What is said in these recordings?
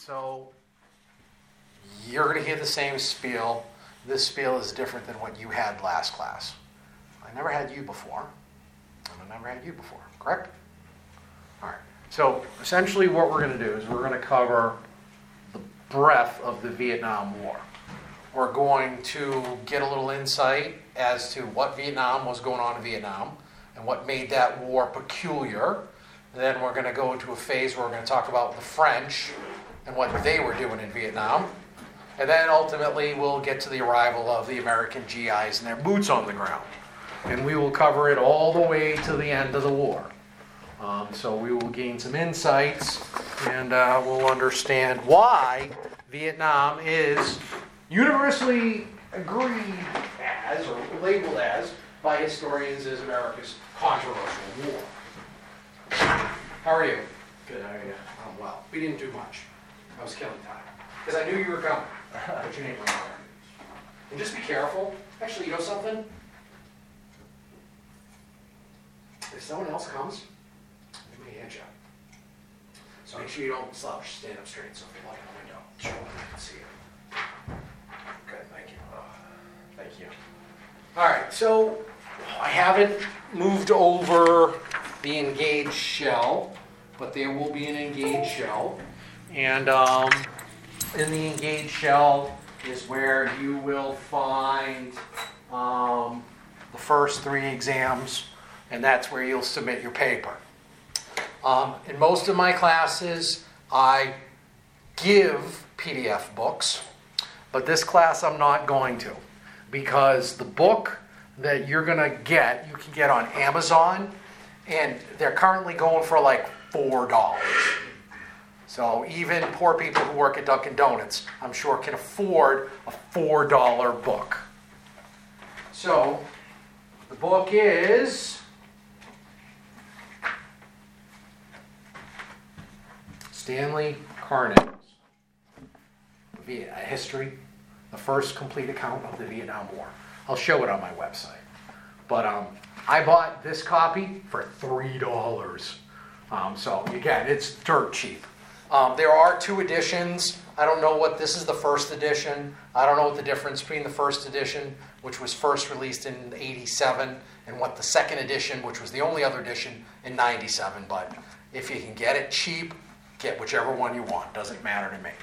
So you're going to hear the same spiel. This spiel is different than what you had last class. I never had you before, and I never had you before, correct? All right. So essentially what we're going to do is we're going to cover the breadth of the Vietnam War. We're going to get a little insight as to what Vietnam was going on in Vietnam and what made that war peculiar. Then we're going to go into a phase where we're going to talk about the French and what they were doing in Vietnam. And then ultimately we'll get to the arrival of the American GIs and their boots on the ground. And we will cover it all the way to the end of the war. So we will gain some insights and we'll understand why Vietnam is universally agreed as, or labeled as, by historians as America's controversial war. How are you? Good, how are you? Oh, well. We didn't do much. I was killing time. Because I knew you were coming. Put your name on there. And just be careful. Actually, you know something? If someone else comes, they may hit you. So make sure you don't slouch. Stand up straight so if you look in the window, sure I can see you. Good, thank you. Thank you. All right, so I haven't moved over the engaged shell, but there will be an engaged shell. And in the engaged shell is where you will find the first 3 exams, and that's where you'll submit your paper. In most of my classes, I give PDF books, but this class I'm not going to, because the book that you're going to get, you can get on Amazon, and they're currently going for like $4. So even poor people who work at Dunkin' Donuts, I'm sure, can afford a $4 book. So the book is Stanley Carnet's History, the first complete account of the Vietnam War. I'll show it on my website. But I bought this copy for $3. So again, it's dirt cheap. There are 2 editions. I don't know what, this is the first edition. I don't know what the difference between the first edition, which was first released in '87, and what the second edition, which was the only other edition, in '97. But if you can get it cheap, get whichever one you want. Doesn't matter to me.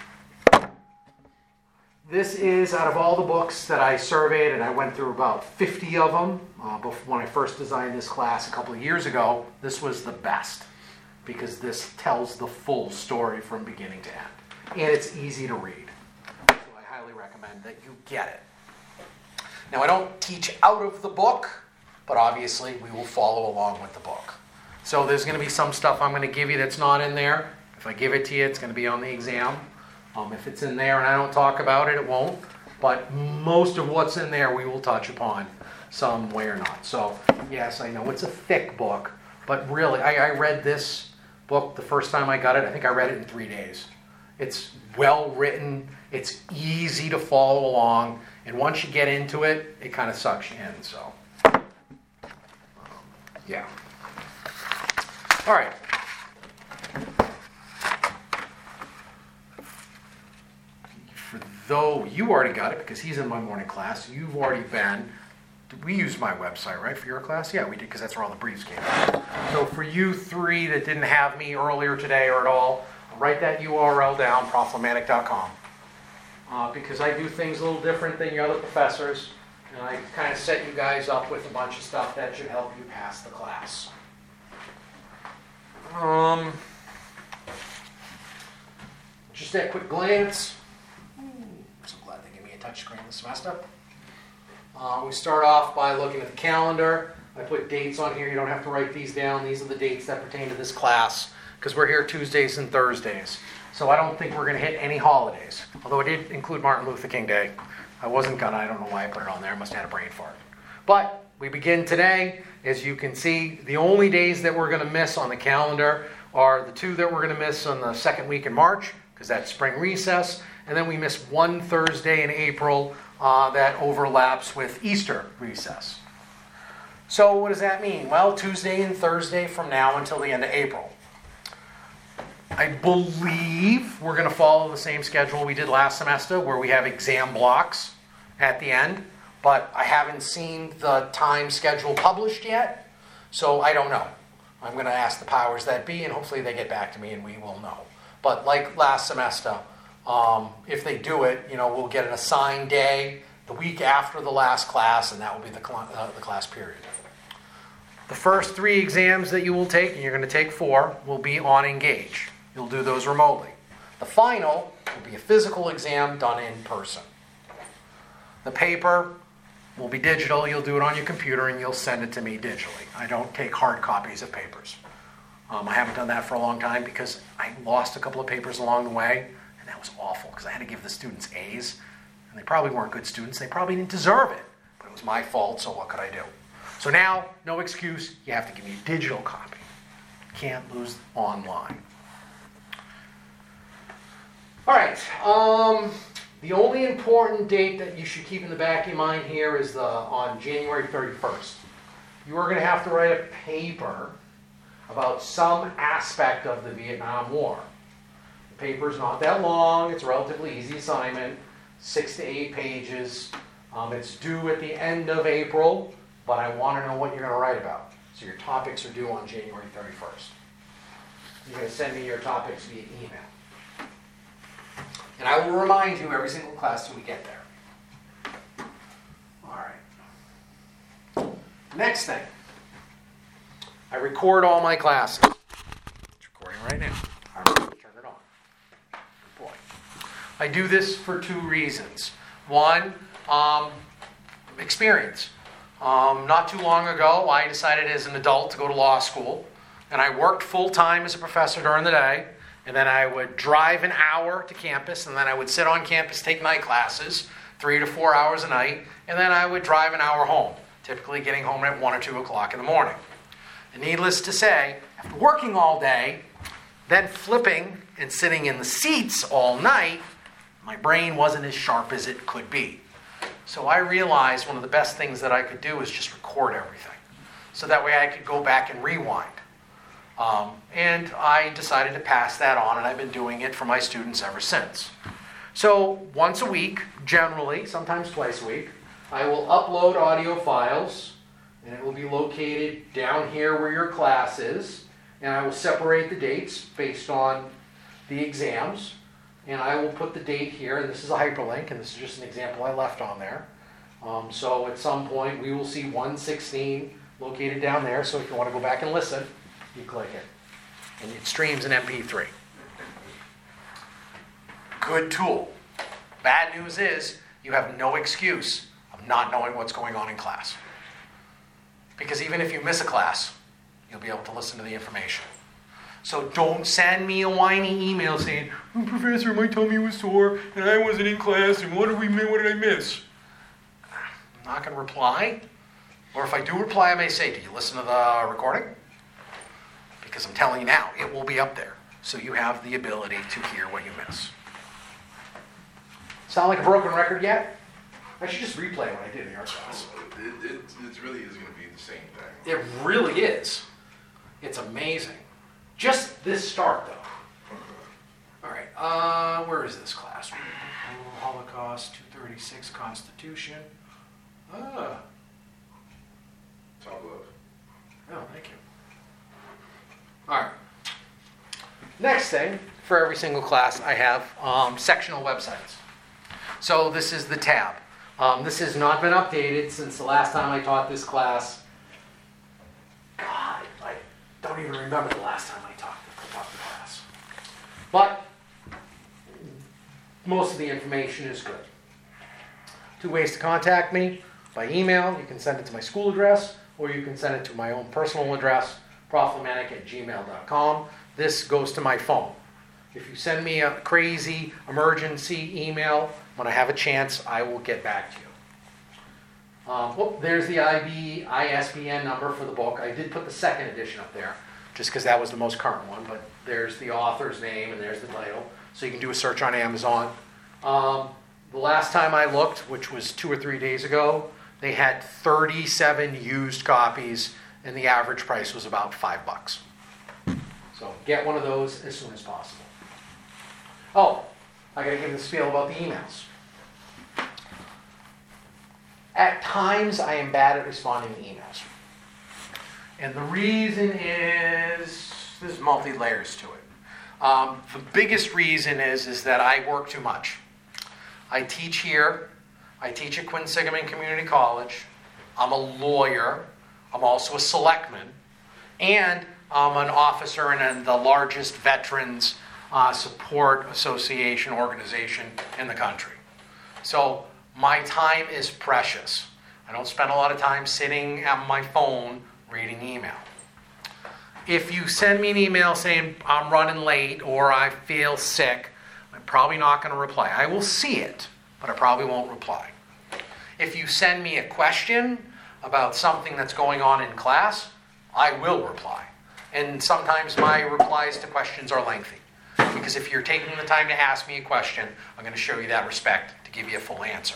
This is, out of all the books that I surveyed, and I went through about 50 of them when I first designed this class a couple of years ago, this was the best, because this tells the full story from beginning to end. And it's easy to read. So I highly recommend that you get it. Now, I don't teach out of the book, but obviously we will follow along with the book. So there's going to be some stuff I'm going to give you that's not in there. If I give it to you, it's going to be on the exam. If it's in there and I don't talk about it, it won't. But most of what's in there we will touch upon some way or not. So, yes, I know it's a thick book, but really, I read this book the first time I got it. I think I read it in 3 days. It's well written. It's easy to follow along. And once you get into it, it kind of sucks you in. So, yeah. All right. Though you already got it because he's in my morning class, you've already been. We used my website, right, for your class? Yeah, we did, because that's where all the briefs came from. So for you 3 that didn't have me earlier today or at all, write that URL down, proflamatic.com. Because I do things a little different than your other professors, and I kind of set you guys up with a bunch of stuff that should help you pass the class. Just at a quick glance. So glad they gave me a touchscreen this semester. We start off by looking at the calendar. I put dates on here. You don't have to write these down. These are the dates that pertain to this class, because we're here Tuesdays and Thursdays. So I don't think we're going to hit any holidays, although it did include Martin Luther King Day. I wasn't going to. I don't know why I put it on there. I must have had a brain fart. But we begin today. As you can see, the only days that we're going to miss on the calendar are the 2 that we're going to miss on the second week in March, because that's spring recess. And then we miss 1 Thursday in April that overlaps with Easter recess. So what does that mean? Well, Tuesday and Thursday from now until the end of April. I believe we're going to follow the same schedule we did last semester where we have exam blocks at the end, but I haven't seen the time schedule published yet, so I don't know. I'm going to ask the powers that be, and hopefully they get back to me and we will know. But like last semester, if they do it, we'll get an assigned day the week after the last class, and that will be the class period. The first 3 exams that you will take, and you're going to take 4, will be on Engage. You'll do those remotely. The final will be a physical exam done in person. The paper will be digital. You'll do it on your computer and you'll send it to me digitally. I don't take hard copies of papers. I haven't done that for a long time because I lost a couple of papers along the way, and that was awful because I had to give the students A's, and they probably weren't good students. They probably didn't deserve it, but it was my fault, so what could I do? So now, no excuse. You have to give me a digital copy. Can't lose online. All right. The only important date that you should keep in the back of your mind here is on January 31st. You are going to have to write a paper about some aspect of the Vietnam War. The paper is not that long. It's a relatively easy assignment, 6 to 8 pages. It's due at the end of April, but I want to know what you're going to write about. So your topics are due on January 31st. You're going to send me your topics via email. And I will remind you every single class till we get there. All right. Next thing. I record all my classes. It's recording right now. I'm going to turn it on. Good boy. I do this for 2 reasons. One, experience. Not too long ago, I decided as an adult to go to law school. And I worked full-time as a professor during the day. And then I would drive an hour to campus, and then I would sit on campus, take night classes, 3 to 4 hours a night, and then I would drive an hour home, typically getting home at 1 or 2 o'clock in the morning. And needless to say, after working all day, then flipping and sitting in the seats all night, my brain wasn't as sharp as it could be. So I realized one of the best things that I could do is just record everything. So that way I could go back and rewind. And I decided to pass that on, and I've been doing it for my students ever since. So once a week, generally, sometimes twice a week, I will upload audio files, and it will be located down here where your class is, and I will separate the dates based on the exams, and I will put the date here, and this is a hyperlink, and this is just an example I left on there. So at some point, we will see 116 located down there, so if you want to go back and listen, you click it, and it streams in MP3. Good tool. Bad news is you have no excuse of not knowing what's going on in class. Because even if you miss a class, you'll be able to listen to the information. So don't send me a whiny email saying, "Oh, Professor, my tummy was sore, and I wasn't in class, and what did I miss?" I'm not going to reply. Or if I do reply, I may say, "Did you listen to the recording?" Because I'm telling you now, it will be up there. So you have the ability to hear what you miss. Sound like a broken record yet? I should just replay what I did in your class. It really is going to be the same thing. It really is. It's amazing. Just this start, though. All right, where is this class? Holocaust, 236, Constitution. Top left. Oh, thank you. All right. Next thing, for every single class, I have sectional websites. So this is the tab. This has not been updated since the last time I taught this class. God, I don't even remember the last time I taught the class. But most of the information is good. 2 ways to contact me. By email, you can send it to my school address, or you can send it to my own personal address, profilmanic@gmail.com. This goes to my phone. If you send me a crazy emergency email, when I have a chance, I will get back to you. There's the ISBN number for the book. I did put the second edition up there, just because that was the most current one, but there's the author's name and there's the title. So you can do a search on Amazon. The last time I looked, which was 2 or 3 days ago, they had 37 used copies, and the average price was about $5. So So get one of those as soon as possible. Oh, I gotta give the spiel about the emails. At times, I am bad at responding to emails. And the reason is, there's multi-layers to it. The biggest reason is that I work too much. I teach here. I teach at Quinsigamond Community College. I'm a lawyer. I'm also a selectman. And I'm an officer in the largest veterans support association organization in the country. So my time is precious. I don't spend a lot of time sitting at my phone reading email. If you send me an email saying I'm running late or I feel sick, I'm probably not going to reply. I will see it, but I probably won't reply. If you send me a question about something that's going on in class, I will reply. And sometimes my replies to questions are lengthy. Because if you're taking the time to ask me a question, I'm going to show you that respect to give you a full answer.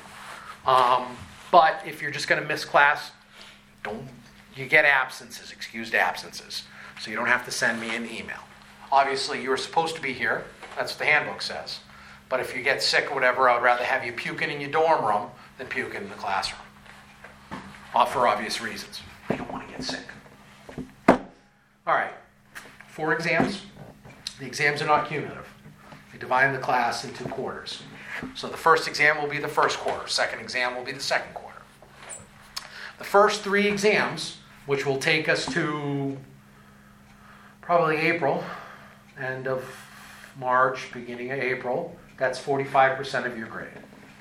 But if you're just going to miss class, you get absences, excused absences. So you don't have to send me an email. Obviously, you're supposed to be here. That's what the handbook says. But if you get sick or whatever, I'd rather have you puking in your dorm room than puking in the classroom. For obvious reasons. You don't want to get sick. All right. 4 exams. The exams are not cumulative. They divide the class into quarters. So the first exam will be the first quarter. Second exam will be the second quarter. The first 3 exams, which will take us to probably April, end of March, beginning of April, that's 45% of your grade.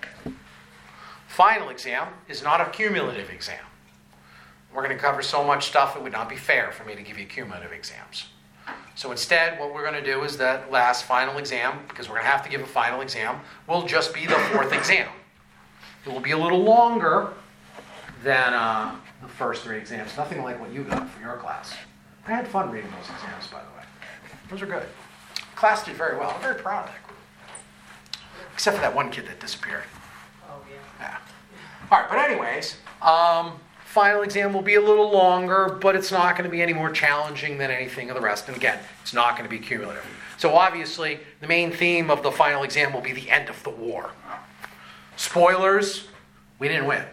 Final exam is not a cumulative exam. We're going to cover so much stuff it would not be fair for me to give you cumulative exams. So instead, what we're going to do is that last final exam, because we're going to have to give a final exam, will just be the 4th exam. It will be a little longer than the first 3 exams. Nothing like what you got for your class. I had fun reading those exams, by the way. Those are good. Class did very well. I'm very proud of that group. Except for that one kid that disappeared. Oh, yeah. All right, but anyways, final exam will be a little longer, but it's not going to be any more challenging than anything of the rest. And again, it's not going to be cumulative. So obviously, the main theme of the final exam will be the end of the war. Spoilers, we didn't win.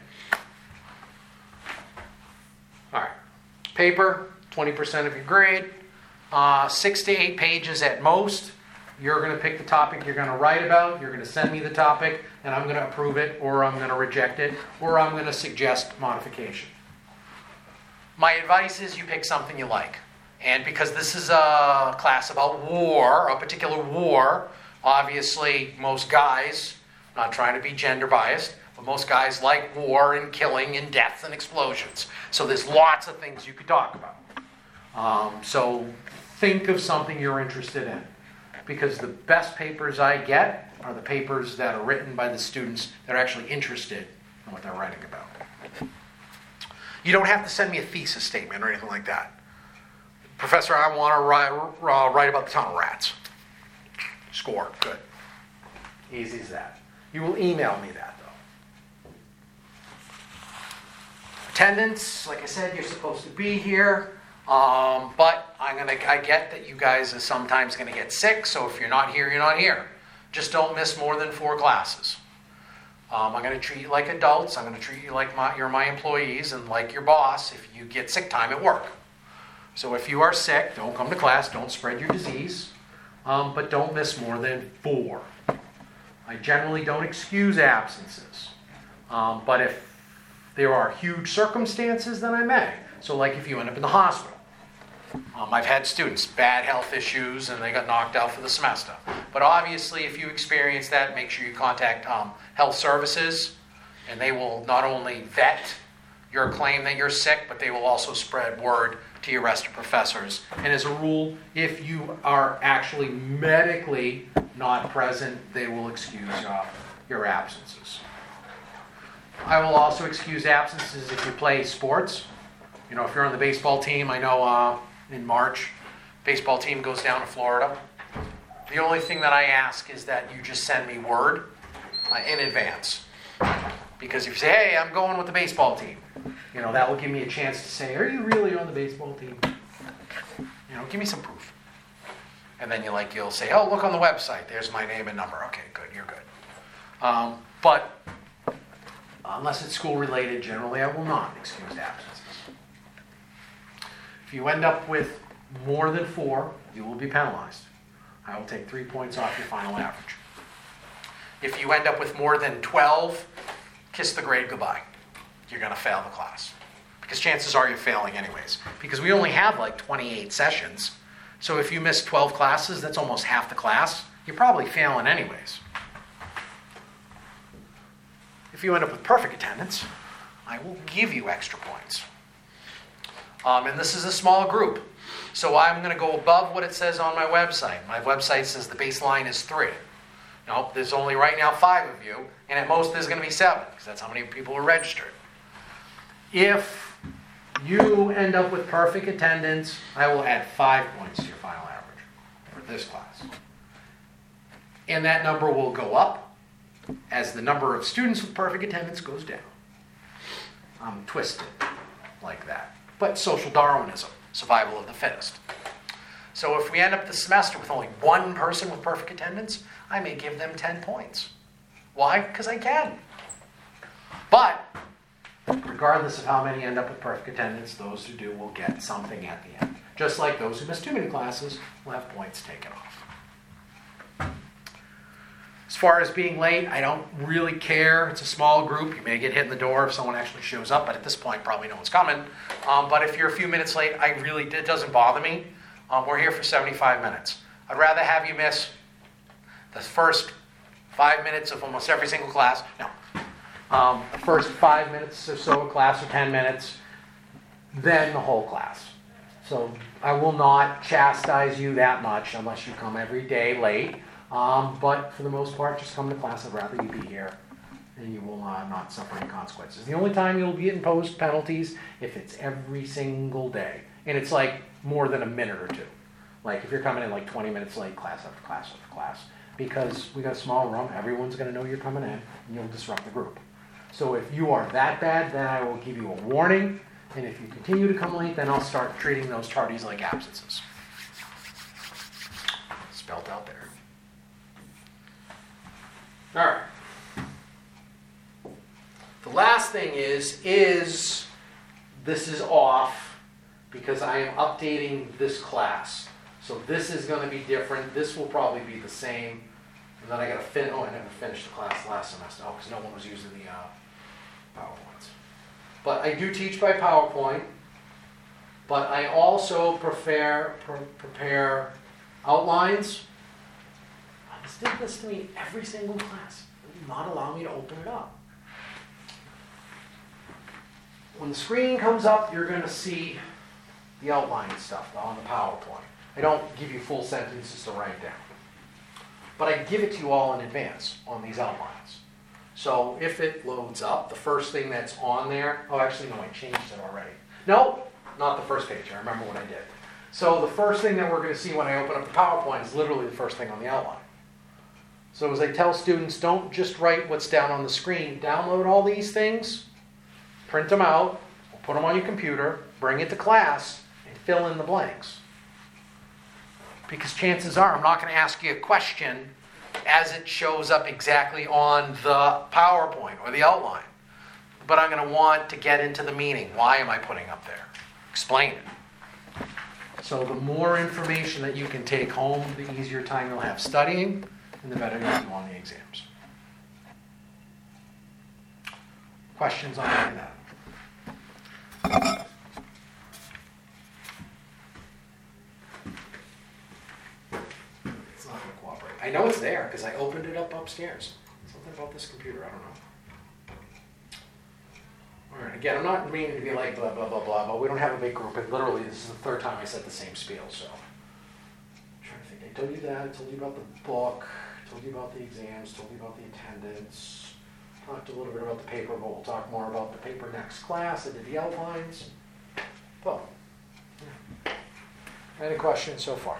All right. Paper, 20% of your grade. 6 to 8 pages at most. You're going to pick the topic you're going to write about. You're going to send me the topic, and I'm going to approve it, or I'm going to reject it, or I'm going to suggest modification. My advice is you pick something you like. And because this is a class about war, a particular war, obviously most guys, I'm not trying to be gender biased, but most guys like war and killing and death and explosions. So there's lots of things you could talk about. So think of something you're interested in. Because the best papers I get are the papers that are written by the students that are actually interested in what they're writing about. You don't have to send me a thesis statement or anything like that. Professor, I want to write about the tunnel rats. Score. Good. Easy as that. You will email me that, though. Attendance, like I said, you're supposed to be here. But I get that you guys are sometimes going to get sick, so if you're not here, you're not here. Just don't miss more than 4 classes. I'm going to treat you like adults. I'm going to treat you like you're my employees and like your boss if you get sick time at work. So if you are sick, don't come to class, don't spread your disease, but don't miss more than 4. I generally don't excuse absences, but if there are huge circumstances, then I may. So like if you end up in the hospital. I've had students, bad health issues, and they got knocked out for the semester. But obviously, if you experience that, make sure you contact health services, and they will not only vet your claim that you're sick, but they will also spread word to your rest of professors. And as a rule, if you are actually medically not present, they will excuse your absences. I will also excuse absences if you play sports. You know, if you're on the baseball team, I know in March, baseball team goes down to Florida. The only thing that I ask is that you just send me word in advance. Because if you say, hey, I'm going with the baseball team, you know, that will give me a chance to say, are you really on the baseball team? You know, give me some proof. And then you'll say, oh, look on the website. There's my name and number. Okay, good, you're good. But unless it's school related, generally I will not excuse absences. If you end up with more than 4, you will be penalized. I will take 3 points off your final average. If you end up with more than 12, kiss the grade goodbye. You're going to fail the class. Because chances are you're failing anyways. Because we only have like 28 sessions. So if you miss 12 classes, that's almost half the class. You're probably failing anyways. If you end up with perfect attendance, I will give you extra points. And this is a small group. So I'm going to go above what it says on my website. My website says the baseline is 3. Nope, there's only right now 5 of you, and at most there's going to be 7, because that's how many people are registered. If you end up with perfect attendance, I will add 5 points to your final average for this class. And that number will go up as the number of students with perfect attendance goes down. I'm twisted like that. But social Darwinism, survival of the fittest. So if we end up the semester with only 1 person with perfect attendance, I may give them 10 points. Why? Because I can. But regardless of how many end up with perfect attendance, those who do will get something at the end. Just like those who miss too many classes will have points taken off. As far as being late, I don't really care. It's a small group. You may get hit in the door if someone actually shows up, but at this point, probably no one's coming. But if you're a few minutes late, it doesn't bother me. We're here for 75 minutes. I'd rather have you miss the first 5 minutes of almost every single class. No. The first 5 minutes or so of class, or 10 minutes, then the whole class. So I will not chastise you that much unless you come every day late. But for the most part, just come to class. I'd rather you be here, and you will not suffer any consequences. The only time you'll be imposed penalties if it's every single day, and it's like more than a minute or 2. Like if you're coming in like 20 minutes late, class after class after class, because we got a small room, everyone's going to know you're coming in, and you'll disrupt the group. So if you are that bad, then I will give you a warning, and if you continue to come late, then I'll start treating those tardies like absences. Spelled out there. All right. The last thing is this is off because I am updating this class. So this is going to be different. This will probably be the same. And then I got to I never finished the class last semester. Oh, because no one was using the PowerPoints. But I do teach by PowerPoint. But I also prepare outlines. This did this to me every single class. It will not allow me to open it up. When the screen comes up, you're going to see the outline stuff on the PowerPoint. I don't give you full sentences to write down. But I give it to you all in advance on these outlines. So if it loads up, the first thing that's on there, I changed it already. No, not the first page. I remember what I did. So the first thing that we're going to see when I open up the PowerPoint is literally the first thing on the outline. So as I tell students, don't just write what's down on the screen. Download all these things, print them out, put them on your computer, bring it to class, and fill in the blanks. Because chances are I'm not going to ask you a question as it shows up exactly on the PowerPoint or the outline. But I'm going to want to get into the meaning. Why am I putting up there? Explain it. So the more information that you can take home, the easier time you'll have studying, and the better you'll do on the exams. Questions on any of that? It's not going to cooperate. I know it's there because I opened it up upstairs. Something about this computer, I don't know. All right, again, I'm not meaning to be like blah, blah, blah, blah, but we don't have a big group. And literally, this is the 3rd time I said the same spiel, so. I'm trying to think. I told you that. I told you about the book. Told you about the exams, told you about the attendance, talked a little bit about the paper, but we'll talk more about the paper next class. I did the outlines. Well, yeah. Any questions so far?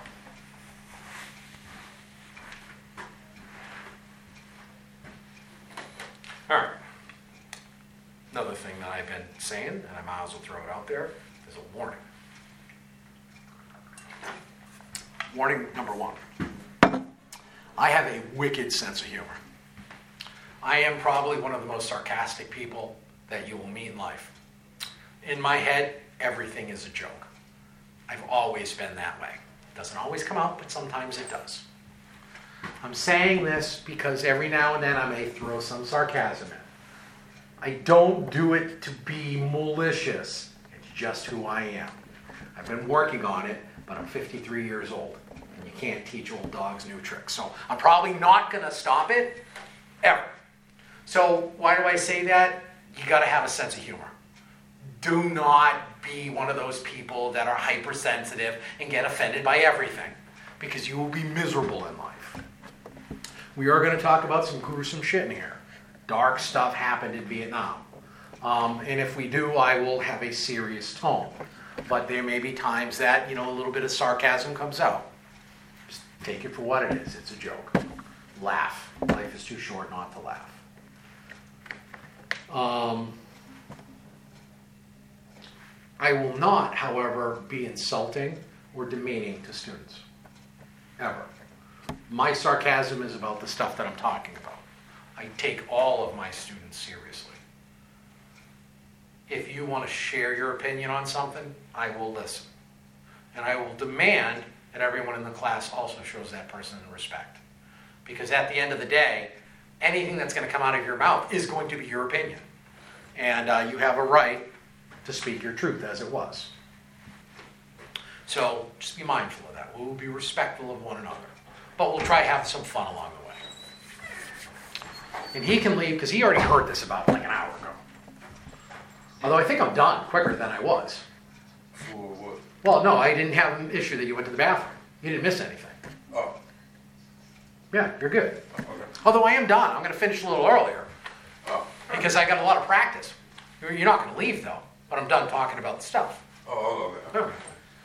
All right. Another thing that I've been saying, and I might as well throw it out there, is a warning. Warning number one. I have a wicked sense of humor. I am probably one of the most sarcastic people that you will meet in life. In my head, everything is a joke. I've always been that way. It doesn't always come out, but sometimes it does. I'm saying this because every now and then I may throw some sarcasm in. I don't do it to be malicious. It's just who I am. I've been working on it, but I'm 53 years old. And you can't teach old dogs new tricks. So I'm probably not going to stop it, ever. So why do I say that? You got to have a sense of humor. Do not be one of those people that are hypersensitive and get offended by everything, because you will be miserable in life. We are going to talk about some gruesome shit in here. Dark stuff happened in Vietnam. And if we do, I will have a serious tone. But there may be times that, a little bit of sarcasm comes out. Just take it for what it is. It's a joke. Laugh. Life is too short not to laugh. I will not, however, be insulting or demeaning to students. Ever. My sarcasm is about the stuff that I'm talking about. I take all of my students seriously. If you want to share your opinion on something, I will listen. And I will demand that everyone in the class also shows that person respect. Because at the end of the day, anything that's going to come out of your mouth is going to be your opinion. And you have a right to speak your truth as it was. So just be mindful of that. We'll be respectful of one another. But we'll try to have some fun along the way. And he can leave because he already heard this about like an hour ago. Although I think I'm done quicker than I was. What? Well, no, I didn't have an issue that you went to the bathroom. You didn't miss anything. Oh, Yeah, you're good. okay. Although I am done. I'm going to finish a little earlier Oh, because I got a lot of practice. You're not going to leave though, but I'm done talking about the stuff. oh, okay. Okay.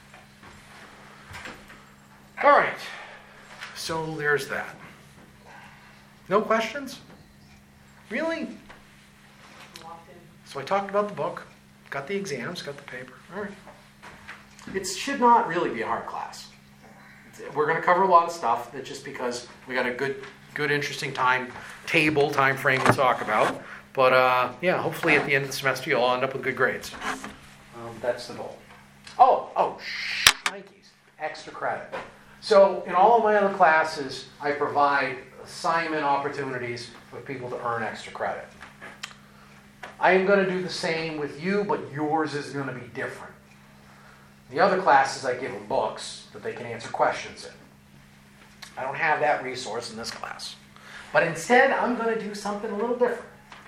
All right. So there's that. No questions? Really? So I talked about the book, got the exams, got the paper. All right. It should not really be a hard class. We're going to cover a lot of stuff. That's just because we got a good, interesting time frame to talk about. But yeah, hopefully at the end of the semester you'll all end up with good grades. That's the goal. Nikes, extra credit. So in all of my other classes, I provide assignment opportunities for people to earn extra credit. I am going to do the same with you, but yours is going to be different. The other classes, I give them books that they can answer questions in. I don't have that resource in this class. But instead, I'm going to do something a little different.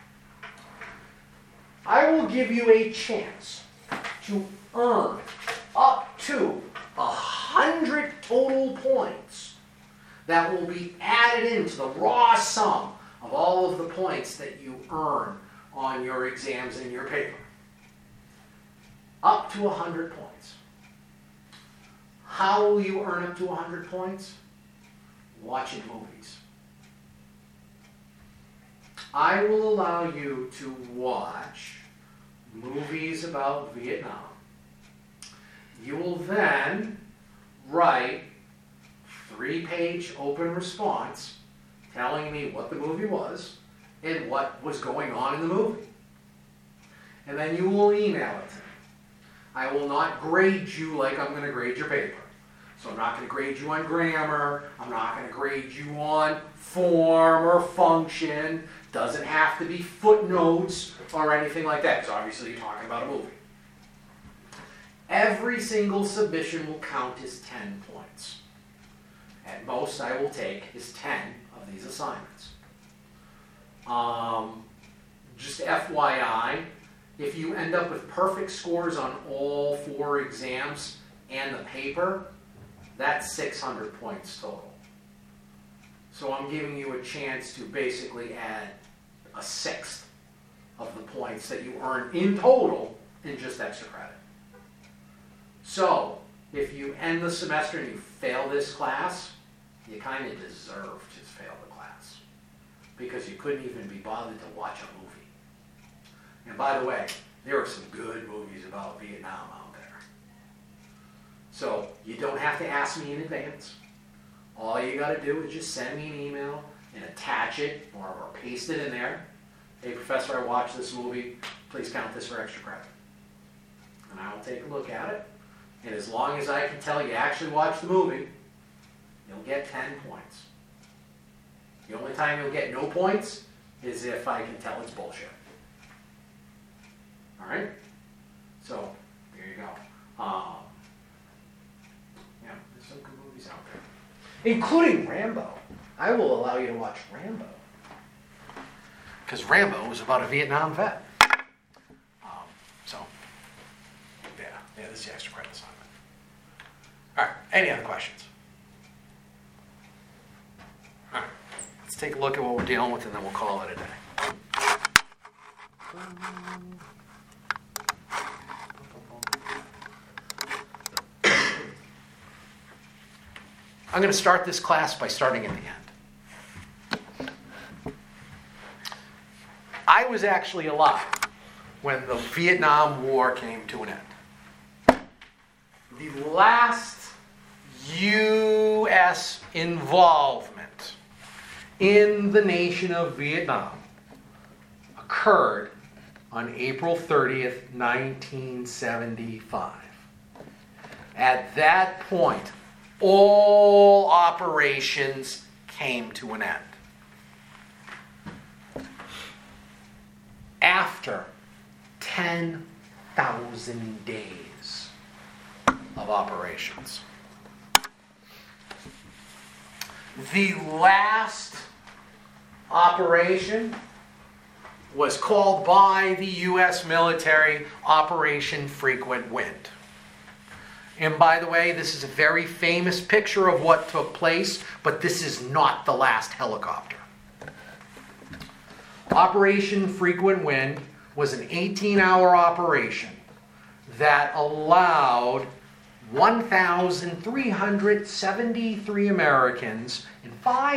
I will give you a chance to earn up to 100 total points that will be added into the raw sum of all of the points that you earn on your exams and your paper. Up to 100 points. How will you earn up to 100 points? Watching movies. I will allow you to watch movies about Vietnam. You will then write 3-page open response telling me what the movie was and what was going on in the movie. And then you will email it to me. I will not grade you like I'm going to grade your paper. So I'm not going to grade you on grammar. I'm not going to grade you on form or function. Doesn't have to be footnotes or anything like that. So obviously you're talking about a movie. Every single submission will count as 10 points. At most I will take is 10 of these assignments. Just FYI, if you end up with perfect scores on all 4 exams and the paper, that's 600 points total. So I'm giving you a chance to basically add a sixth of the points that you earn in total in just extra credit. So if you end the semester and you fail this class, you kind of deserve to fail the class because you couldn't even be bothered to watch a movie. And by the way, there are some good movies about Vietnam out there. So you don't have to ask me in advance. All you got to do is just send me an email and attach it or paste it in there. Hey, professor, I watched this movie. Please count this for extra credit. And I will take a look at it. And as long as I can tell you actually watched the movie, you'll get 10 points. The only time you'll get no points is if I can tell it's bullshit. All right? So, there you go. Yeah, there's some good movies out there. Including Rambo. I will allow you to watch Rambo. Because Rambo was about a Vietnam vet. Yeah, this is the extra credit assignment. All right, any other questions? All right, let's take a look at what we're dealing with and then we'll call it a day. I'm going to start this class by starting at the end. I was actually alive when the Vietnam War came to an end. The last U.S. involvement in the nation of Vietnam occurred on April 30th, 1975. At that point, all operations came to an end. After 10,000 days of operations. The last operation was called by the U.S. military Operation Frequent Wind. And by the way, this is a very famous picture of what took place, but this is not the last helicopter. Operation Frequent Wind was an 18-hour operation that allowed 1,373 Americans and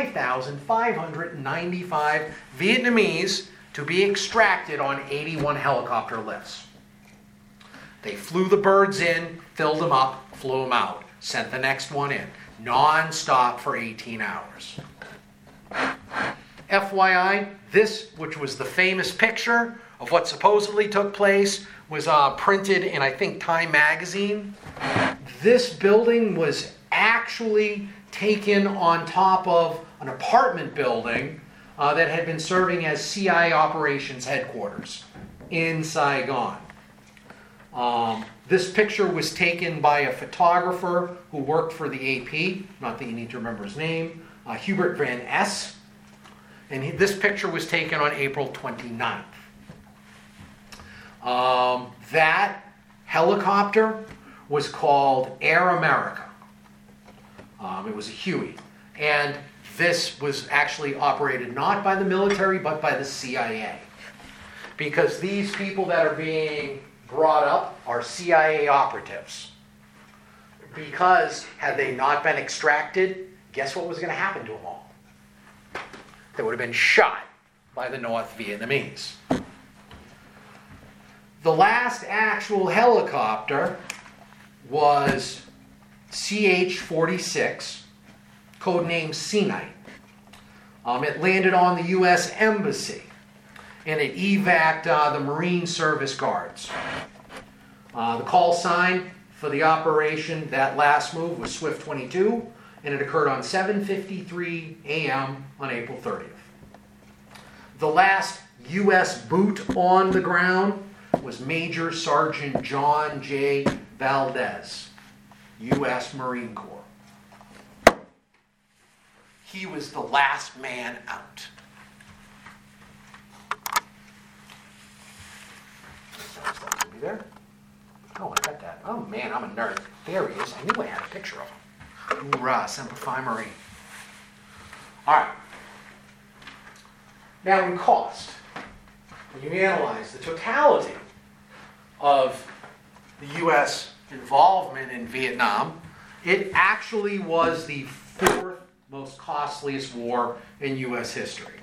5,595 Vietnamese to be extracted on 81 helicopter lifts. They flew the birds in, filled them up, flew them out, sent the next one in, non-stop for 18 hours. FYI, this, which was the famous picture of what supposedly took place, was printed in, I think, Time magazine. This building was actually taken on top of an apartment building that had been serving as CIA operations headquarters in Saigon. This picture was taken by a photographer who worked for the AP, not that you need to remember his name, Hubert Van Es. And this picture was taken on April 29th. That helicopter was called Air America. It was a Huey. And this was actually operated not by the military, but by the CIA. Because these people that are being brought up are CIA operatives. Because had they not been extracted, guess what was going to happen to them all? They would have been shot by the North Vietnamese. The last actual helicopter was CH-46, codenamed Sea Knight. It landed on the U.S. Embassy, and it evac'd the Marine Service Guards. The call sign for the operation, that last move, was Swift 22, and it occurred on 7:53 a.m. on April 30th. The last U.S. boot on the ground was Major Sergeant John J. Valdez, U.S. Marine Corps. He was the last man out. Is he there? Oh, I got that. Oh man, I'm a nerd. There he is. I knew I had a picture of him. Hoorah, Semper Fi Marine. All right. Now in cost, when you analyze the totality of the U.S. involvement in Vietnam, it actually was the fourth most costliest war in U.S. history.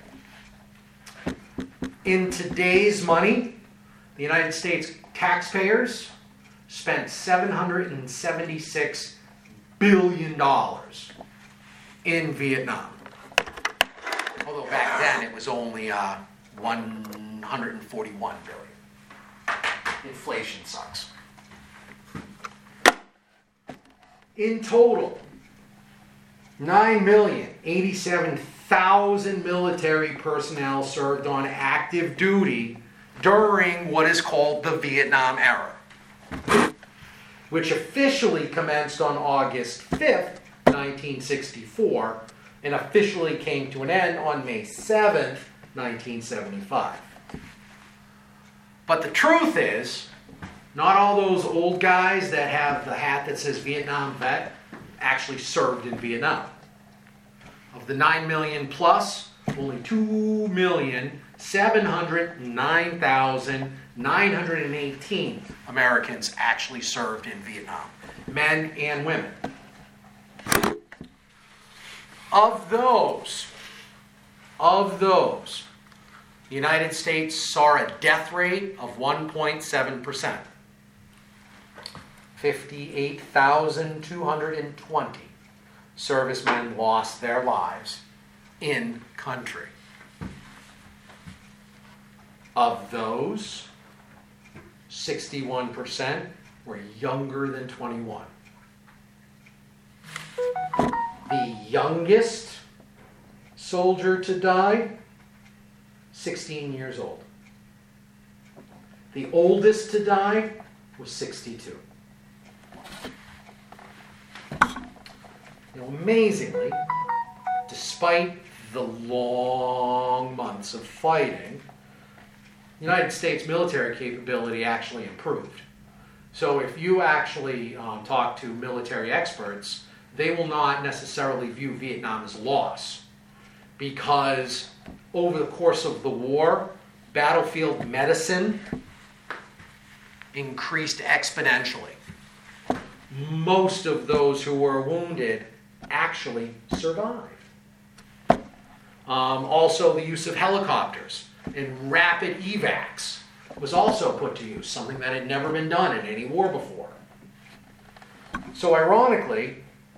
In today's money, the United States taxpayers spent $776 billion in Vietnam. Although back then it was only 141 billion. Inflation sucks. In total, 9,087,000 military personnel served on active duty during what is called the Vietnam era, which officially commenced on August 5th, 1964, and officially came to an end on May 7th, 1975. But the truth is, not all those old guys that have the hat that says Vietnam vet actually served in Vietnam. Of the 9 million plus, only 2,709,918 Americans actually served in Vietnam, men and women. Of those, the United States saw a death rate of 1.7%. 58,220 servicemen lost their lives in country. Of those, 61% were younger than 21. The youngest soldier to die, 16 years old. The oldest to die was 62. Amazingly, despite the long months of fighting, the United States military capability actually improved. So if you actually talk to military experts, they will not necessarily view Vietnam as a loss, because over the course of the war, battlefield medicine increased exponentially. Most of those who were wounded actually survived. Also, the use of helicopters and rapid evacs was also put to use, something that had never been done in any war before. So ironically,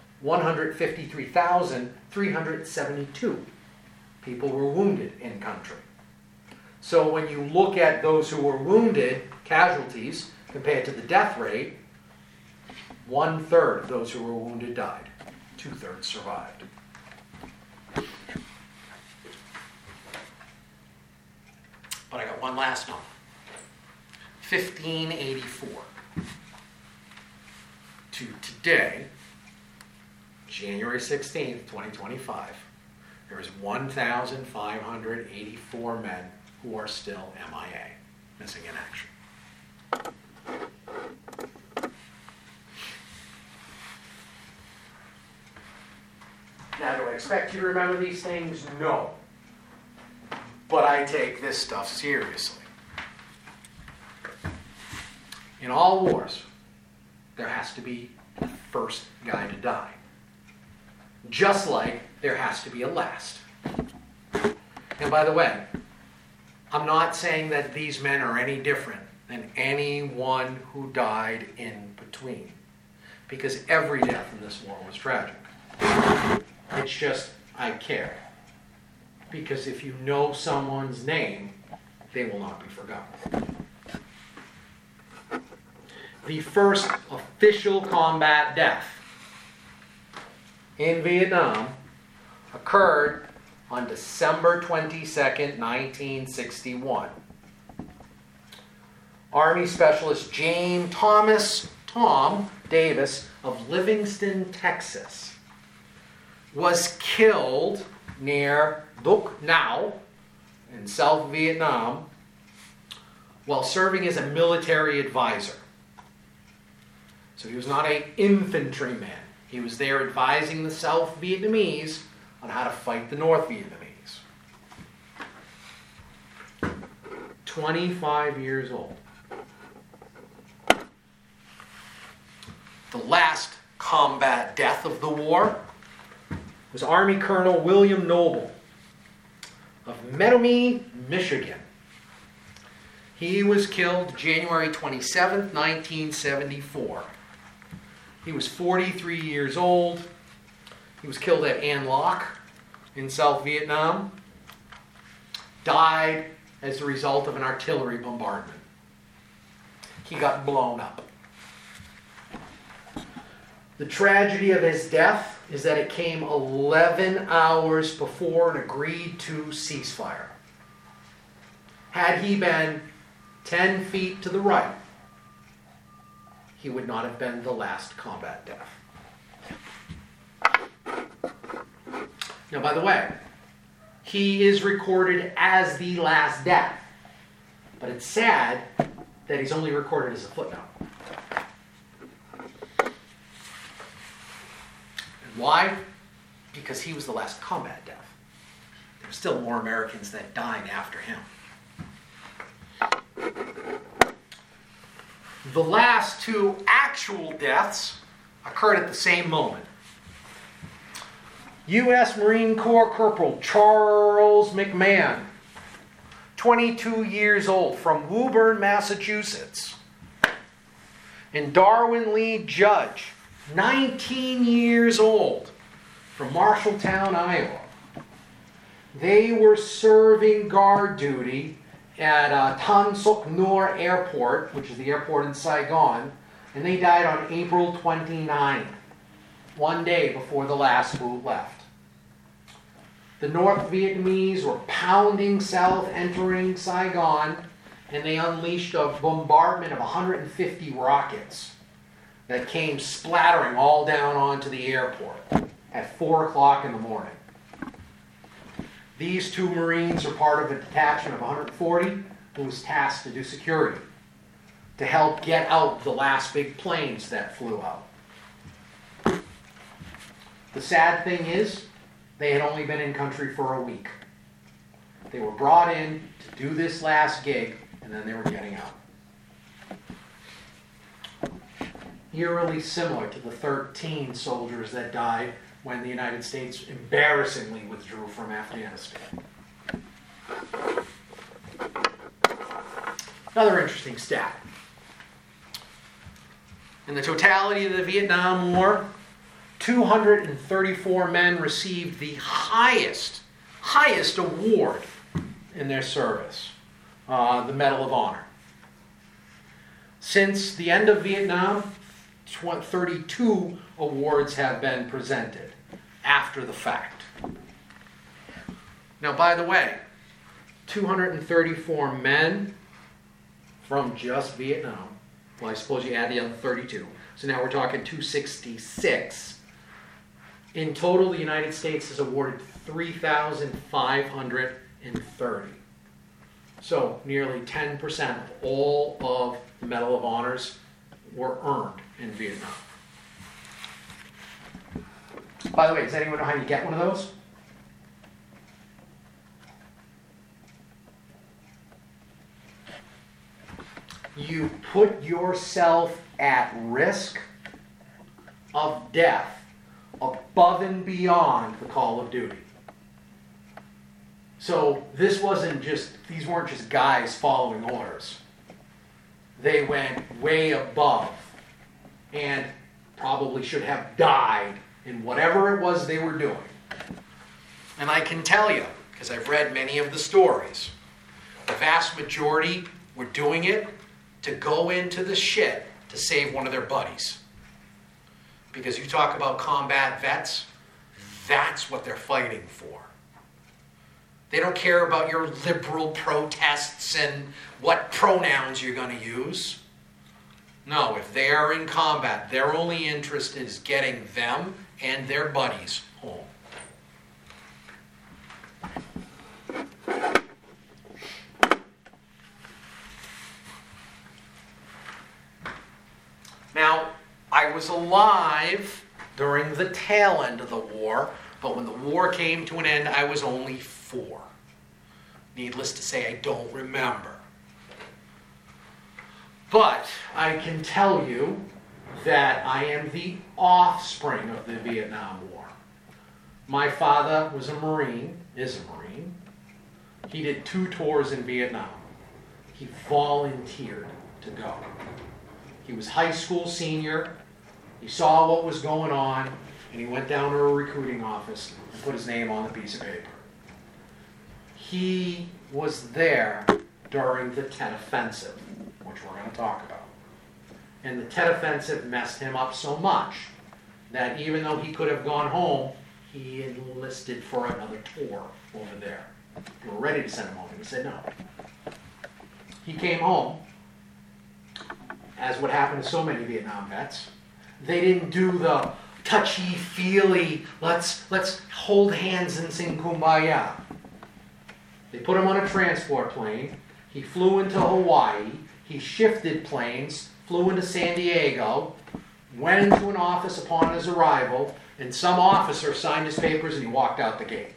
153,372 people were wounded in country. So when you look at those who were wounded, casualties, compared to the death rate, 1/3 of those who were wounded died. 2/3 survived. But I got one last number. 1584 to today, January 16th, 2025, there is 1,584 men who are still MIA, missing in action. Now, do I expect you to remember these things? No. But I take this stuff seriously. In all wars, there has to be a first guy to die. Just like there has to be a last. And by the way, I'm not saying that these men are any different than anyone who died in between, because every death in this war was tragic. It's just, I care. Because if you know someone's name, they will not be forgotten. The first official combat death in Vietnam occurred on December 22nd, 1961. Army Specialist Tom Davis of Livingston, Texas, was killed near Duc Nau in South Vietnam while serving as a military advisor. So he was not an infantryman. He was there advising the South Vietnamese on how to fight the North Vietnamese. 25 years old. The last combat death of the war was Army Colonel William Noble of Menomee, Michigan. He was killed January 27th, 1974. He was 43 years old. He was killed at An Loc in South Vietnam. Died as a result of an artillery bombardment. He got blown up. The tragedy of his death is that it came 11 hours before an agreed-to ceasefire. Had he been 10 feet to the right, he would not have been the last combat death. Now, by the way, he is recorded as the last death. But it's sad that he's only recorded as a footnote. And why? Because he was the last combat death. There were still more Americans that died after him. The last two actual deaths occurred at the same moment. U.S. Marine Corps Corporal Charles McMahon, 22 years old, from Woburn, Massachusetts. And Darwin Lee Judge, 19 years old, from Marshalltown, Iowa. They were serving guard duty at Tan Suk Noor Airport, which is the airport in Saigon, and they died on April 29th, one day before the last boot left. The North Vietnamese were pounding south, entering Saigon, and they unleashed a bombardment of 150 rockets that came splattering all down onto the airport at 4 o'clock in the morning. These two Marines are part of a detachment of 140 who was tasked to do security, to help get out the last big planes that flew out. The sad thing is, they had only been in country for a week. They were brought in to do this last gig, and then they were getting out. Eerily similar to the 13 soldiers that died when the United States embarrassingly withdrew from Afghanistan. Another interesting stat. In the totality of the Vietnam War, 234 men received the highest award in their service, the Medal of Honor. Since the end of Vietnam, 32 awards have been presented after the fact. Now, by the way, 234 men from just Vietnam. Well, I suppose you add the other 32. So now we're talking 266. In total, the United States has awarded 3,530. So nearly 10% of all of the Medal of Honors were earned in Vietnam. By the way, does anyone know how you get one of those? You put yourself at risk of death above and beyond the call of duty. So these weren't just guys following orders. They went way above and probably should have died in whatever it was they were doing. And I can tell you, because I've read many of the stories, the vast majority were doing it to go into the shit to save one of their buddies. Because you talk about combat vets, that's what they're fighting for. They don't care about your liberal protests and what pronouns you're going to use. No, if they are in combat, their only interest is getting them and their buddies home. Now, I was alive during the tail end of the war, but when the war came to an end, I was only 4. Needless to say, I don't remember. But I can tell you that I am the offspring of the Vietnam War. My father was a Marine, is a Marine. He did 2 tours in Vietnam. he volunteered to go. He was high school senior. He saw what was going on, and he went down to a recruiting office and put his name on the piece of paper. He was there during the Tet Offensive, which we're going to talk about. And the Tet Offensive messed him up so much that even though he could have gone home, he enlisted for another tour over there. They were ready to send him home, and he said no. He came home, as what happened to so many Vietnam vets. They didn't do the touchy-feely, let's hold hands and sing Kumbaya. They put him on a transport plane. He flew into Hawaii. He shifted planes, flew into San Diego, went into an office upon his arrival, and some officer signed his papers and he walked out the gate.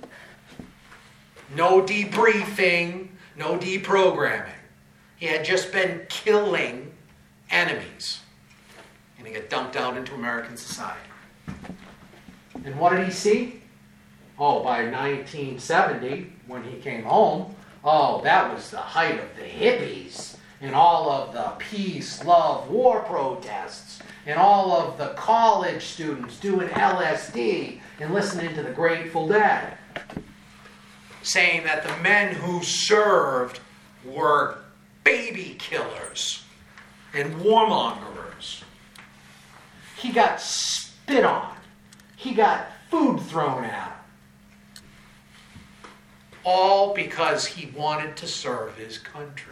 No debriefing, no deprogramming. He had just been killing enemies. And he got dumped out into American society. And what did he see? Oh, by 1970, when he came home, oh, that was the height of the hippies and all of the peace, love, war protests and all of the college students doing LSD and listening to the Grateful Dead, saying that the men who served were baby killers and warmongers. He got spit on. He got food thrown at him. All because he wanted to serve his country.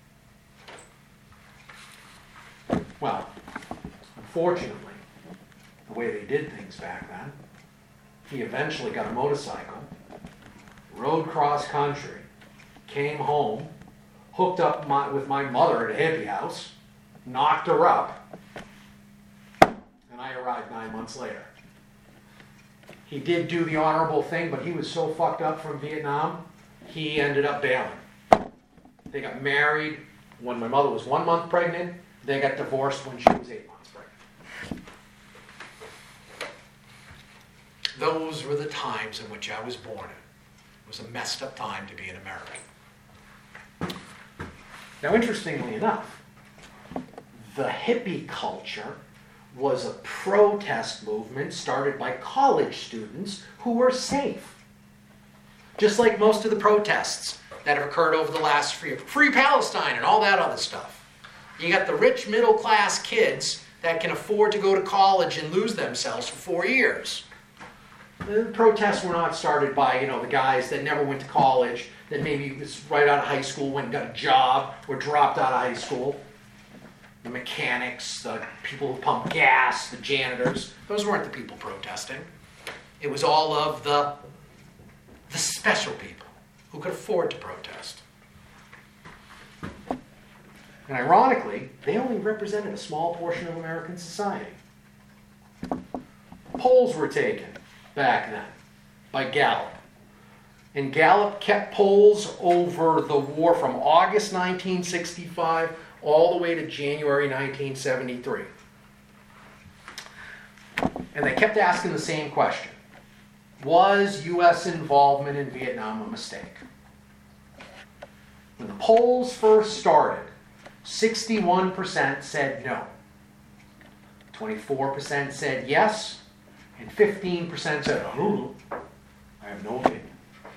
Well, unfortunately, the way they did things back then, he eventually got a motorcycle, rode cross country, came home, hooked up with my mother at a hippie house, knocked her up, and I arrived 9 months later. He did do the honorable thing, but he was so fucked up from Vietnam, he ended up bailing. They got married when my mother was 1 month pregnant. They got divorced when she was 8 months pregnant. Those were the times in which I was born in. It was a messed up time to be an American. Now, interestingly enough, the hippie culture was a protest movement started by college students who were safe. Just like most of the protests that have occurred over the last Free Palestine and all that other stuff. You got the rich middle class kids that can afford to go to college and lose themselves for 4 years. The protests were not started by, the guys that never went to college, that maybe was right out of high school, went and got a job, or dropped out of high school. The mechanics, the people who pump gas, the janitors. Those weren't the people protesting. It was all of the special people who could afford to protest. And ironically, they only represented a small portion of American society. Polls were taken back then by Gallup. And Gallup kept polls over the war from August 1965 all the way to January 1973. And they kept asking the same question. Was U.S. involvement in Vietnam a mistake? When the polls first started, 61% said no. 24% said yes, and 15% said, oh, I have no opinion.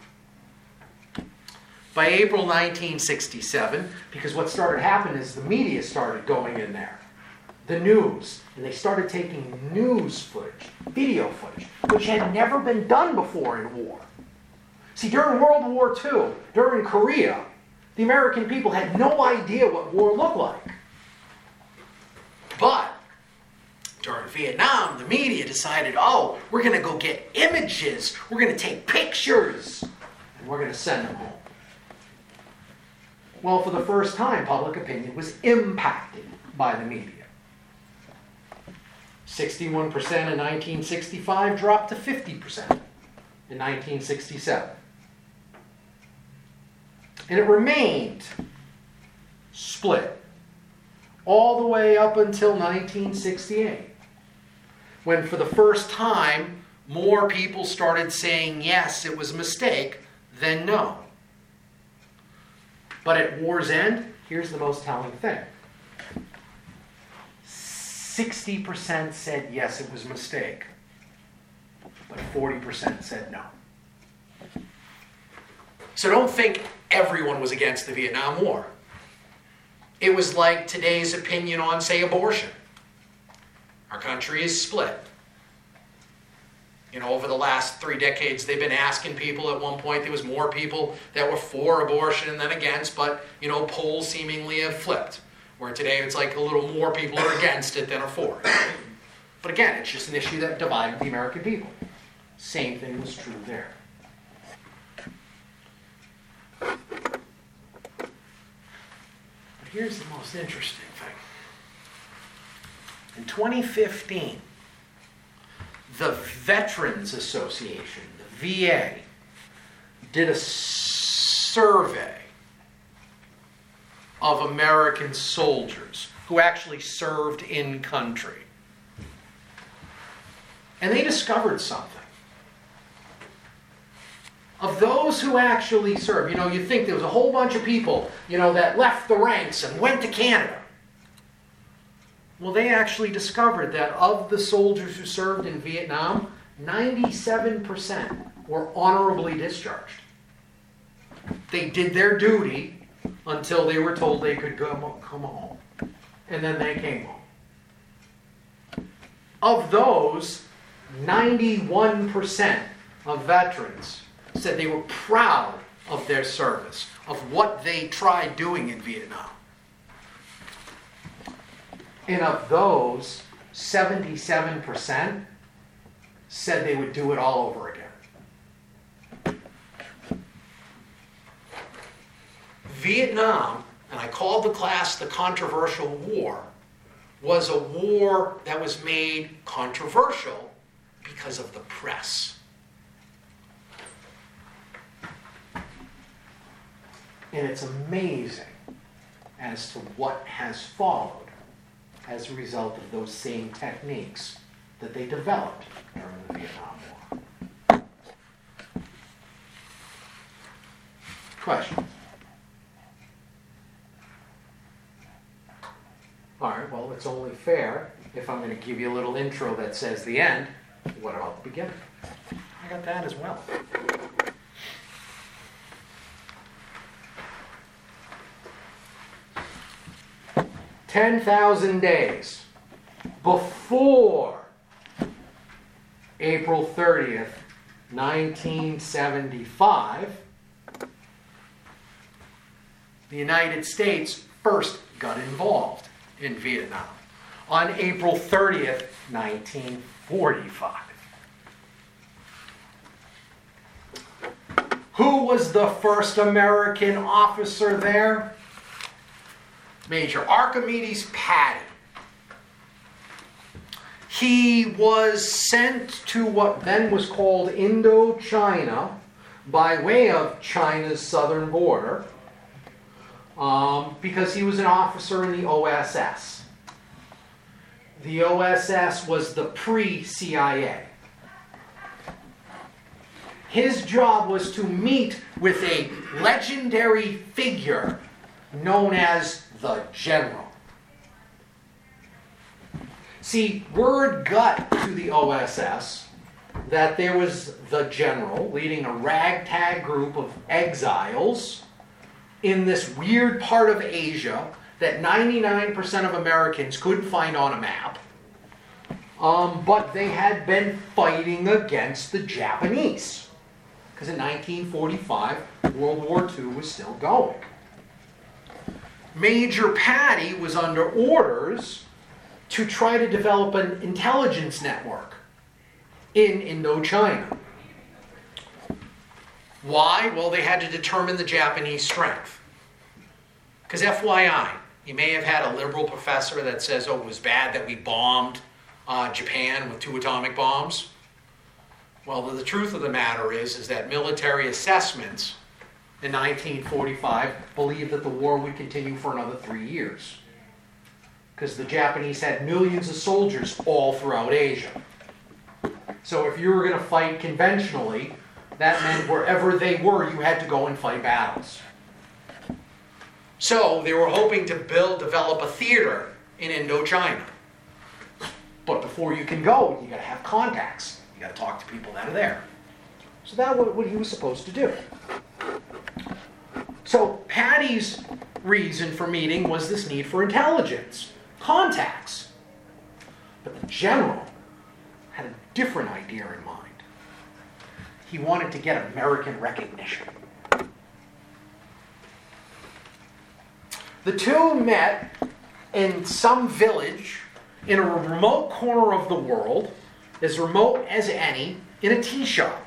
By April 1967, because what started happening is the media started going in there. The news. And they started taking news footage, video footage, which had never been done before in war. See, during World War II, during Korea, the American people had no idea what war looked like. But during Vietnam, the media decided, we're going to go get images, we're going to take pictures, and we're going to send them home. Well, for the first time, public opinion was impacted by the media. 61% in 1965 dropped to 50% in 1967. And it remained split all the way up until 1968, when for the first time, more people started saying yes, it was a mistake, than no. But at war's end, here's the most telling thing. 60% said yes, it was a mistake. But 40% said no. So don't think everyone was against the Vietnam War. It was like today's opinion on, say, abortion. Our country is split. You know, over the last 3 decades, they've been asking people. At one point, there was more people that were for abortion than against, but, you know, polls seemingly have flipped. Where today, it's like a little more people are against it than are for it. But again, it's just an issue that divided the American people. Same thing was true there. But here's the most interesting thing. In 2015, the Veterans Association, the VA, did a survey of American soldiers who actually served in country. And they discovered something. Of those who actually served, you know, you think there was a whole bunch of people, you know, that left the ranks and went to Canada. Well, they actually discovered that of the soldiers who served in Vietnam, 97% were honorably discharged. They did their duty until they were told they could come home. And then they came home. Of those, 91% of veterans said they were proud of their service, of what they tried doing in Vietnam. And of those, 77% said they would do it all over again. Vietnam, and I called the class the controversial war, was a war that was made controversial because of the press. And it's amazing as to what has followed as a result of those same techniques that they developed during the Vietnam War. Questions? All right, well, it's only fair if I'm going to give you a little intro that says the end, what about the beginning? I got that as well. "10,000 days before April 30th, 1975, the United States first got involved in Vietnam on April 30th, 1945. Who was the first American officer there? Major Archimedes Patty. He was sent to what then was called Indochina by way of China's southern border because he was an officer in the OSS. The OSS was the pre-CIA. His job was to meet with a legendary figure known as the General. See, word got to the OSS that there was the General leading a ragtag group of exiles in this weird part of Asia that 99% of Americans couldn't find on a map. But they had been fighting against the Japanese. Because in 1945, World War II was still going. Major Patty was under orders to try to develop an intelligence network in Indochina. Why? Well, they had to determine the Japanese strength. Because FYI, you may have had a liberal professor that says, oh, it was bad that we bombed Japan with 2 atomic bombs. Well, the truth of the matter is that military assessments in 1945 believed that the war would continue for another 3 years. Because the Japanese had millions of soldiers all throughout Asia. So if you were going to fight conventionally, that meant wherever they were, you had to go and fight battles. So they were hoping to develop a theater in Indochina. But before you can go, you got to have contacts. You got to talk to people that are there. So that's what he was supposed to do. So Patty's reason for meeting was this need for intelligence, contacts. But the general had a different idea in mind. He wanted to get American recognition. The two met in some village in a remote corner of the world, as remote as any, in a tea shop.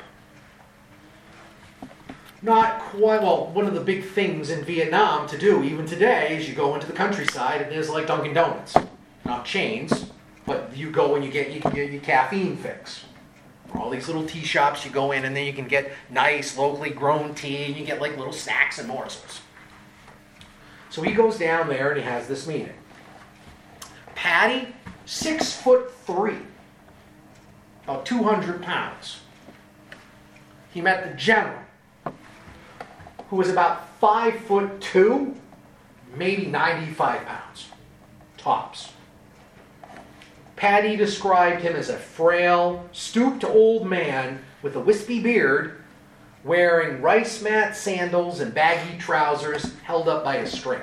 Not quite, well, one of the big things in Vietnam to do, even today, is you go into the countryside and there's like Dunkin' Donuts. Not chains, but you go and you can get your caffeine fix. All these little tea shops, you go in and then you can get nice, locally grown tea, and you get like little snacks and morsels. So he goes down there and he has this meeting. Patty, 6'3", about 200 pounds. He met the general, who was about 5'2", maybe 95 pounds, tops. Patty described him as a frail, stooped old man with a wispy beard, wearing rice mat sandals and baggy trousers held up by a string.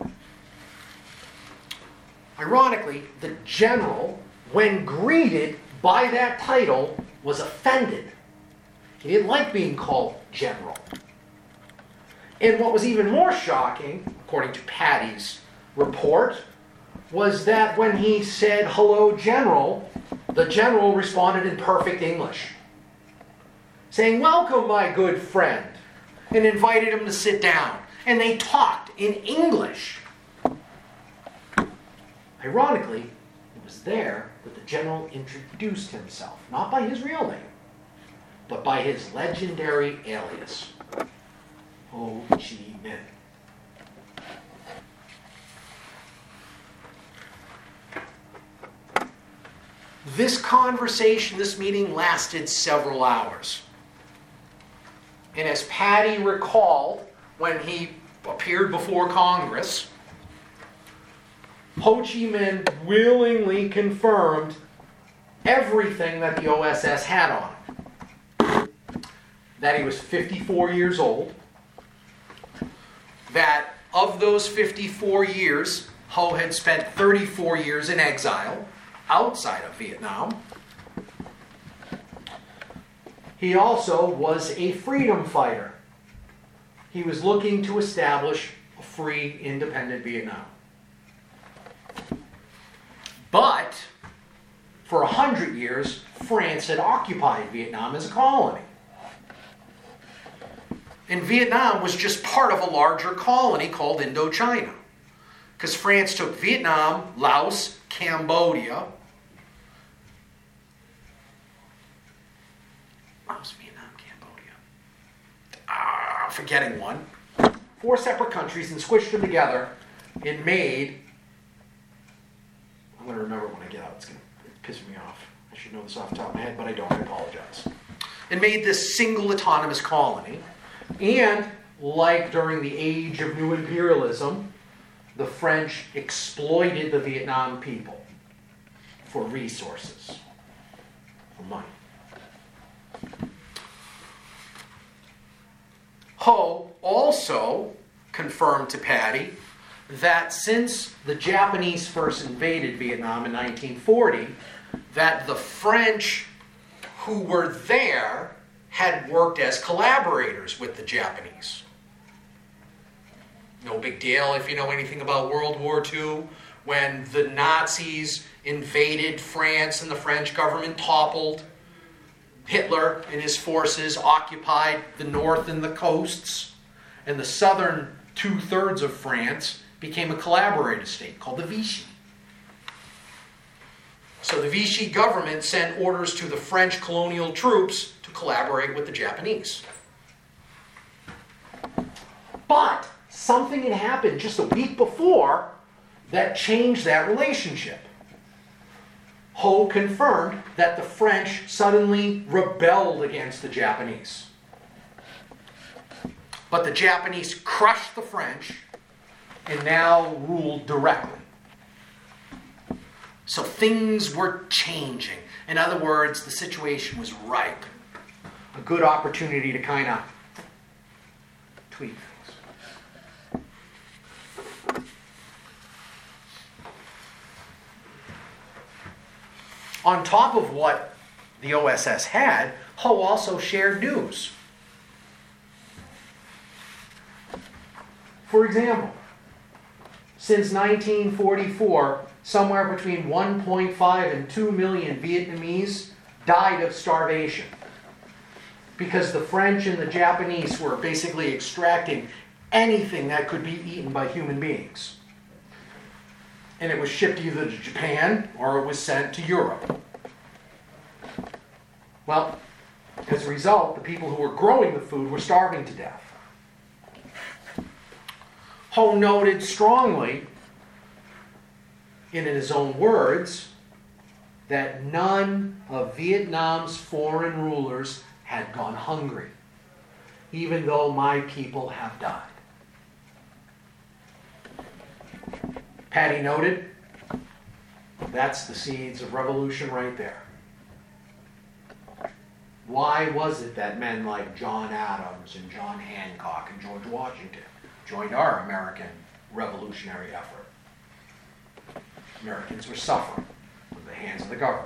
Ironically, the general, when greeted by that title, was offended. He didn't like being called general. And what was even more shocking, according to Patty's report, was that when he said, "Hello, General," the general responded in perfect English, saying, "Welcome, my good friend," and invited him to sit down. And they talked in English. Ironically, it was there that the general introduced himself, not by his real name, but by his legendary alias, Ho Chi Minh. This conversation, this meeting lasted several hours. And as Patty recalled when he appeared before Congress, Ho Chi Minh willingly confirmed everything that the OSS had on him. That he was 54 years old. That of those 54 years, Ho had spent 34 years in exile outside of Vietnam. He also was a freedom fighter. He was looking to establish a free, independent Vietnam. But for 100 years, France had occupied Vietnam as a colony. And Vietnam was just part of a larger colony called Indochina. Because France took Vietnam, Laos, Cambodia. Laos, Vietnam, Cambodia. Forgetting one. 4 separate countries and squished them together and made... I'm going to remember when I get out. It's going to piss me off. I should know this off the top of my head, but I don't. I apologize. And made this single autonomous colony. And, like during the age of new imperialism, the French exploited the Vietnam people for resources, for money. Ho also confirmed to Patty that since the Japanese first invaded Vietnam in 1940, that the French who were there had worked as collaborators with the Japanese. No big deal if you know anything about World War II, when the Nazis invaded France and the French government toppled. Hitler and his forces occupied the north and the coasts, and the southern 2/3 of France became a collaborator state called the Vichy. So the Vichy government sent orders to the French colonial troops to collaborate with the Japanese. But something had happened just a week before that changed that relationship. Ho confirmed that the French suddenly rebelled against the Japanese. But the Japanese crushed the French and now ruled directly. So things were changing. In other words, the situation was ripe. A good opportunity to kind of tweak things. On top of what the OSS had, Ho also shared news. For example, since 1944, somewhere between 1.5 and 2 million Vietnamese died of starvation because the French and the Japanese were basically extracting anything that could be eaten by human beings. And it was shipped either to Japan or it was sent to Europe. Well, as a result, the people who were growing the food were starving to death. Ho noted strongly, in his own words, that none of Vietnam's foreign rulers had gone hungry, even though my people have died. Patty noted, that's the seeds of revolution right there. Why was it that men like John Adams and John Hancock and George Washington joined our American revolutionary effort? Americans were suffering from the hands of the government.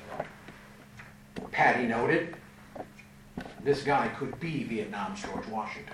Patty noted, this guy could be Vietnam's George Washington.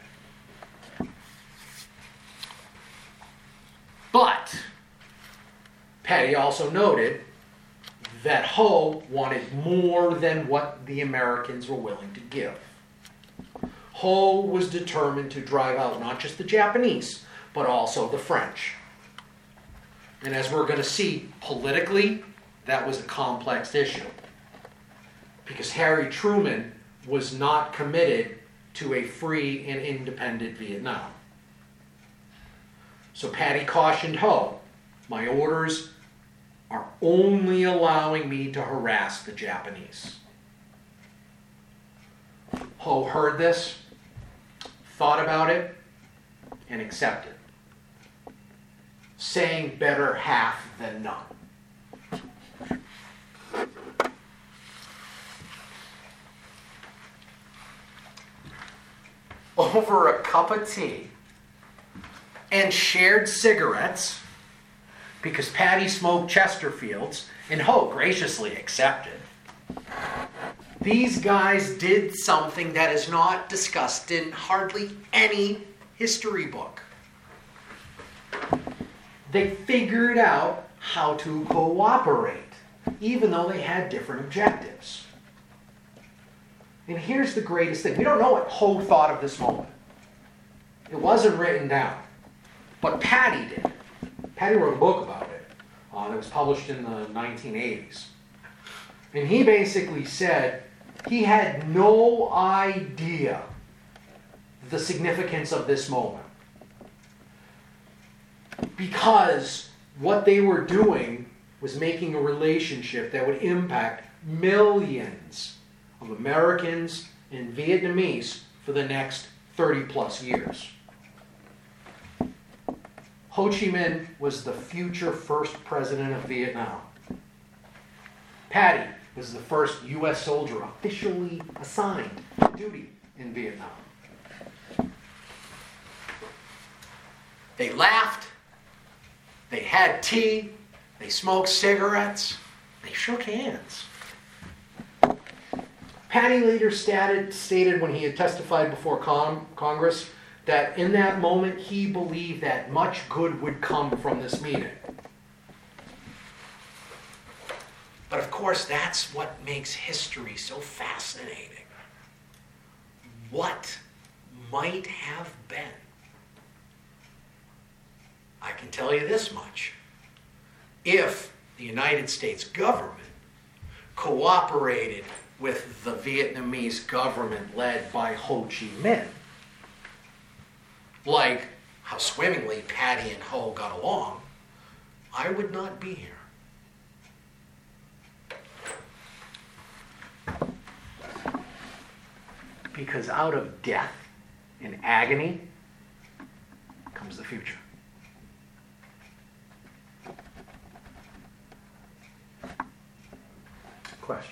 But Patty also noted that Ho wanted more than what the Americans were willing to give. Ho was determined to drive out not just the Japanese, but also the French. And as we're going to see, politically, that was a complex issue. Because Harry Truman was not committed to a free and independent Vietnam. So Patty cautioned Ho, my orders are only allowing me to harass the Japanese. Ho heard this, thought about it, and accepted, saying better half than none. Over a cup of tea and shared cigarettes, because Patty smoked Chesterfields and Ho graciously accepted, these guys did something that is not discussed in hardly any history book. They figured out how to cooperate, even though they had different objectives. And here's the greatest thing. We don't know what Ho thought of this moment. It wasn't written down. But Patty did. Patty wrote a book about it. It was published in the 1980s. And he basically said he had no idea the significance of this moment. Because what they were doing was making a relationship that would impact millions of Americans and Vietnamese for the next 30 plus years. Ho Chi Minh was the future first president of Vietnam. Patty was the first U.S. soldier officially assigned to duty in Vietnam. They laughed, they had tea, they smoked cigarettes, they shook hands. Patty later stated when he had testified before Congress that in that moment he believed that much good would come from this meeting. But of course, that's what makes history so fascinating. What might have been? I can tell you this much. If the United States government cooperated with the Vietnamese government led by Ho Chi Minh, like how swimmingly Patty and Ho got along, I would not be here. Because out of death and agony comes the future. questions?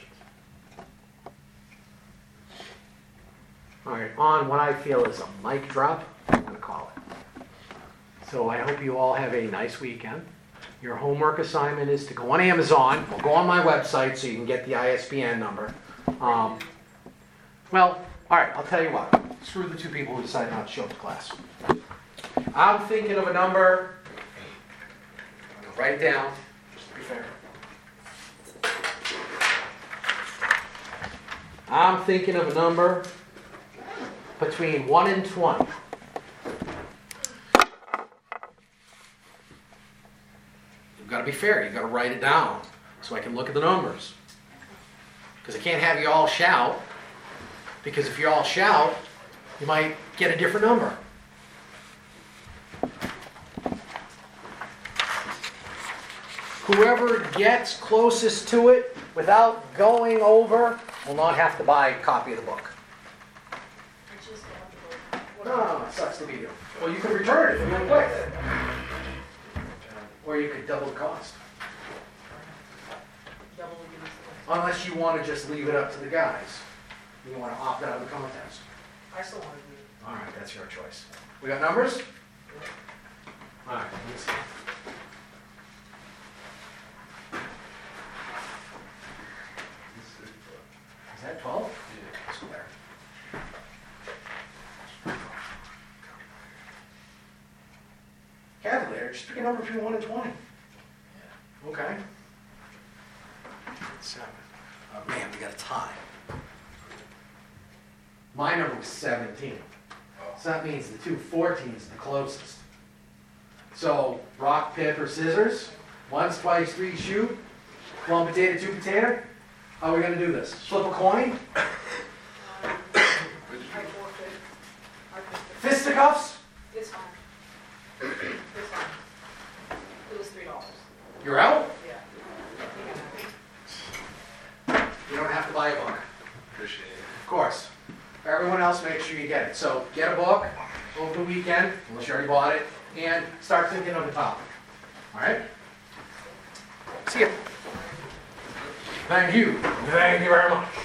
All right, on what I feel is a mic drop, I'm going to call it. So I hope you all have a nice weekend. Your homework assignment is to go on Amazon or go on my website so you can get the ISBN number. Well, all right, I'll tell you what. Screw the two people who decide not to show up to class. I'm thinking of a number. I'm going to write it down, just to be fair. I'm thinking of a number between 1 and 20. You've got to be fair. You've got to write it down so I can look at the numbers. Because I can't have you all shout. Because if you all shout, you might get a different number. Whoever gets closest to it without going over will not have to buy a copy of the book. No, it sucks to be you. Well, you can return it if you want to play. Or you could double the cost. Unless you want to just leave it up to the guys. You want to opt out of the contest. I still want to do it. All right, that's your choice. We got numbers? All right, let's see. Is that 12? Yeah. Let's go there. Calculator, just pick a number between 1 and 20. Okay. 7. Oh man, we got a tie. My number was 17. So that means the 214 is the closest. So, rock, paper, scissors. Once, twice, three, shoot. 1 potato, 2 potato. How are we going to do this? Flip a coin? I forfeit. Fisticuffs? It's fine. It's fine. It was $3. You're out? Yeah. You don't have to buy a book. Appreciate it. Of course. Everyone else, make sure you get it. So, get a book over the weekend, unless you already bought it, and start thinking of a topic. All right? See ya. Thank you. Thank you very much.